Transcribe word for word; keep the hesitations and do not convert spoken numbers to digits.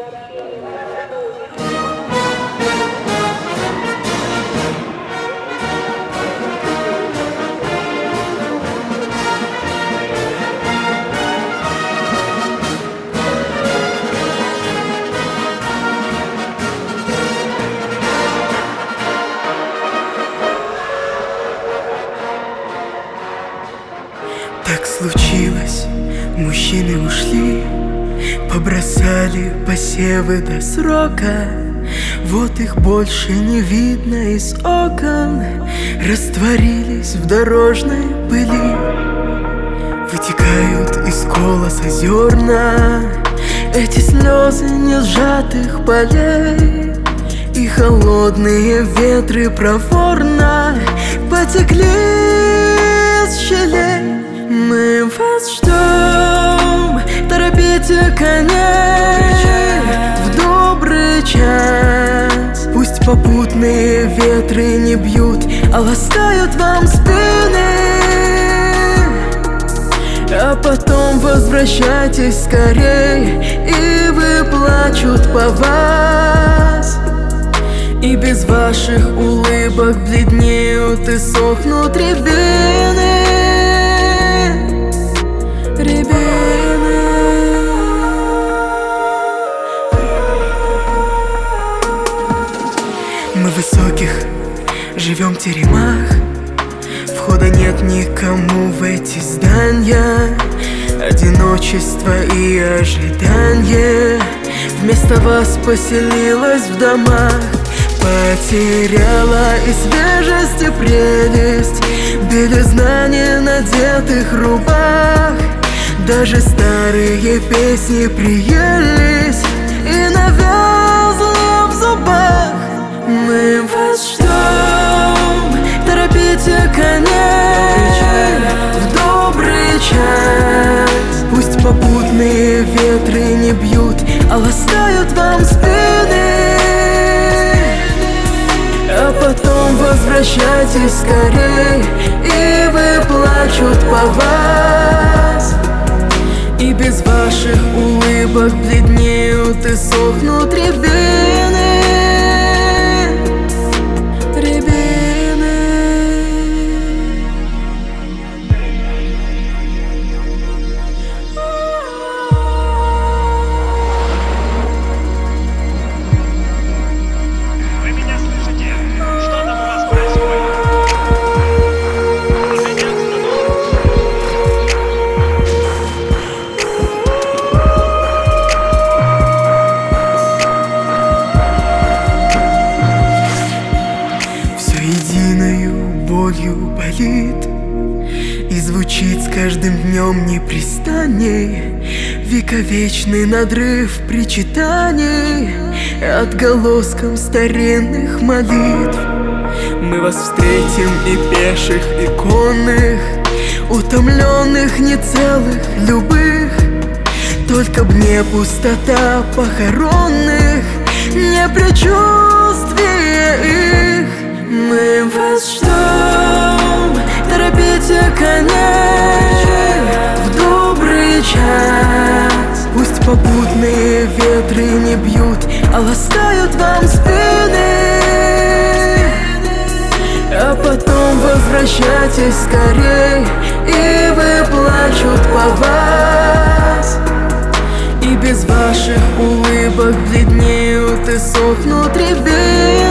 Так случилось, мужчины ушли, побросали посевы до срока. Вот их больше не видно из окон, растворились в дорожной пыли. Вытекают из колоса зерна, эти слезы не сжатых полей. И холодные ветры проворно потекли из щелей. Мы вас ждем, торопите коней в добрый час. Пусть попутные ветры не бьют, а ласкают вам спины. А потом возвращайтесь скорей, и выплачут по вас. И без ваших улыбок бледнеют и сохнут рябины. Рябины. Мы в высоких живем в теремах, входа нет никому в эти здания. Одиночество и ожидание вместо вас поселилось в домах. Потеряла и свежесть, и прелесть белизна ненадетых рубах. Даже старые песни приелись и навязли в зубах. Мы вас ждем, торопите коней в добрый час. Пусть попутные ветры не бьют, а ласкают вам спины. А потом возвращайтесь скорей, и выплачут по вас. И без ваших улыбок бледнеют и сохнут рябины. Рябины. Вы меня слышите? Что там у вас происходит? Все единою болью болит, и звучит с каждым днем непрестанней вековечный надрыв причитаний отголоском старинных молитв. Мы вас встретим и пеших, и конных, утомленных, нецелых, любых. Только б не пустота похоронных, не предчувствие их. Мы вас ждем, торопите коней в добрый час. Пусть попутные ветры не бьют, а ласкают вам спины. А потом возвращайтесь скорей, и выплачут по вас. И без ваших улыбок бледнеют и сохнут рябины.